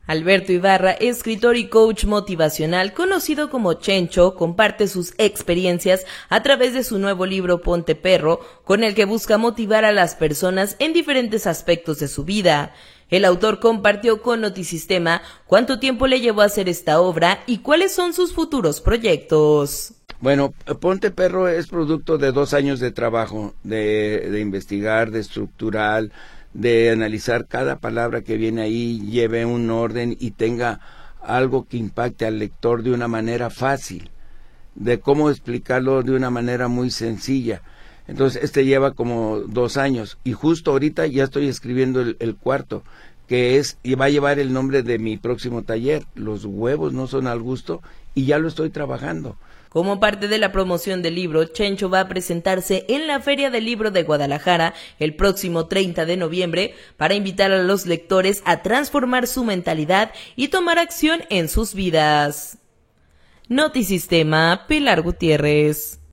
Alberto Ibarra, escritor y coach motivacional, conocido como Chencho, comparte sus experiencias a través de su nuevo libro Ponte Perro, con el que busca motivar a las personas en diferentes aspectos de su vida. El autor compartió con Notisistema cuánto tiempo le llevó a hacer esta obra y cuáles son sus futuros proyectos. Bueno, Ponte Perro es producto de 2 años de trabajo, de investigar, de estructurar, de analizar cada palabra que viene ahí, lleve un orden y tenga algo que impacte al lector de una manera fácil, de cómo explicarlo de una manera muy sencilla. Entonces, lleva como 2 años y justo ahorita ya estoy escribiendo el cuarto, y va a llevar el nombre de mi próximo taller, Los huevos no son al gusto, y ya lo estoy trabajando. Como parte de la promoción del libro, Chencho va a presentarse en la Feria del Libro de Guadalajara el próximo 30 de noviembre para invitar a los lectores a transformar su mentalidad y tomar acción en sus vidas. Notisistema, Pilar Gutiérrez.